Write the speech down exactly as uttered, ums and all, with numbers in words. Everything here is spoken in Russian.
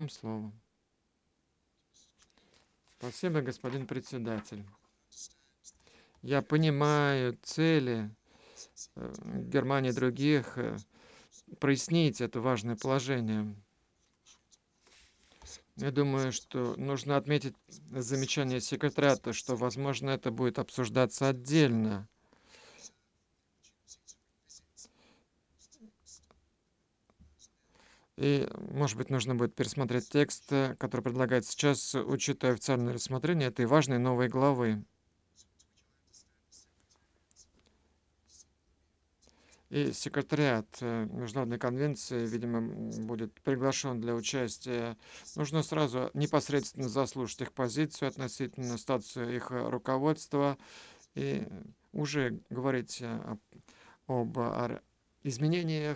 вам слово. Спасибо, господин председатель. Я понимаю цели э, Германии и других э, прояснить это важное положение. Я думаю, что нужно отметить замечание секретариата, что, возможно, это будет обсуждаться отдельно. И, может быть, нужно будет пересмотреть текст, э, который предлагается сейчас, э, учитывая официальное рассмотрение этой важной новой главы. И секретариат э, Международной конвенции, видимо, м, будет приглашен для участия. Нужно сразу непосредственно заслушать их позицию относительно статуса их э, руководства и уже говорить э, об об ар- изменениях